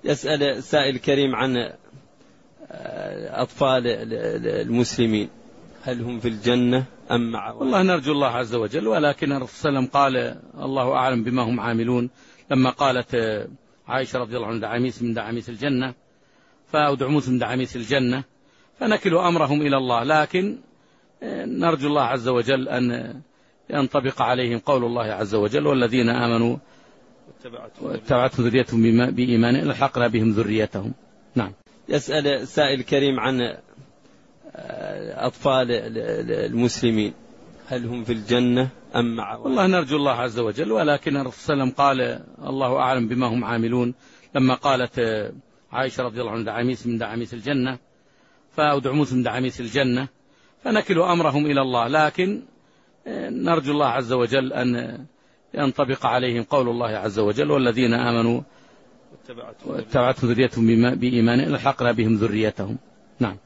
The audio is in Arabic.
يسأل السائل الكريم عن أطفال المسلمين، هل هم في الجنة أم مع والله نرجو الله عز وجل، ولكن الرسول صلى الله عليه وسلم قال الله أعلم بما هم عاملون، لما قالت عائشة رضي الله عنها دعاميس من دعاميس الجنة أو دعموس من دعاميس الجنة، فنكل أمرهم إلى الله، لكن نرجو الله عز وجل أن ينطبق عليهم قول الله عز وجل والذين آمنوا واتبعتهم ذريتهم بإيمان الحقنا بهم ذريتهم. نعم. يسأل السائل الكريم عن أطفال المسلمين، هل هم في الجنة أم مع والله نرجو الله عز وجل، ولكن الرسول صلى الله عليه وسلم قال الله أعلم بما هم عاملون، لما قالت عائشة رضي الله عنها دعاميس من دعاميس الجنة أو دعموس من دعاميس الجنة، فنكل أمرهم إلى الله، لكن نرجو الله عز وجل أن ينطبق عليهم قول الله عز وجل والذين آمنوا واتبعتهم ذريتهم بإيمان الحقنا بهم ذريتهم. نعم.